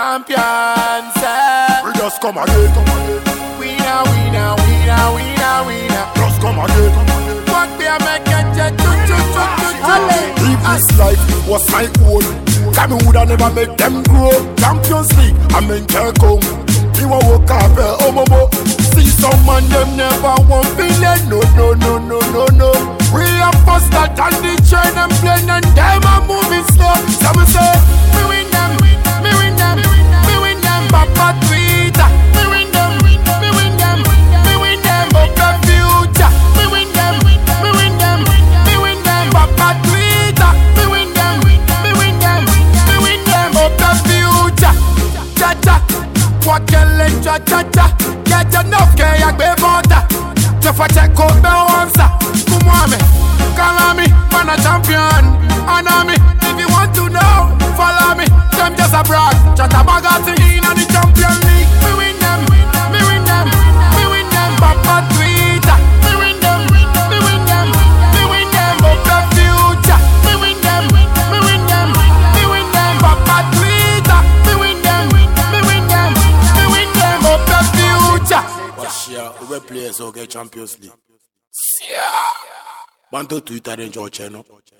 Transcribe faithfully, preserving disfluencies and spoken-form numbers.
champions. Eh. We just come again, come again. Winner, winner, winner, winner, winner. Just come again, come again. What we are making, cha cha cha cha cha. If this life was my own, Kami woulda never make them grow. Champions League, I mean Kekong. You want walk up, oh momo. See some man them never want billion. No, no, no, no, no, no. We are faster than the train and plane, and them are moving slow. So we say, we win them, we win them, we win them. Papa Twitter, we win them, we win them, we win them. Up the future, we win them, we win them, we win them. Papa Twitter, we win them, we win them, we win them. Up the future, cha cha. What can let cha cha cha? Get enough care, I be water. Just for check out the answer. Come on me, call me, man a champion. Honor me, if you want to know, follow me. Them just a brag, chat a bagati in the champion league. We win them, we win them, we win them. Papa Twitter, we win them, we win them, we win them. Up the future, we win them, we win them, we win them. Papa Twitter, we win them, we win them, we win them. Up the future. Washia, we play so get Champions League. Yeah. Bantu Twitter and George, no.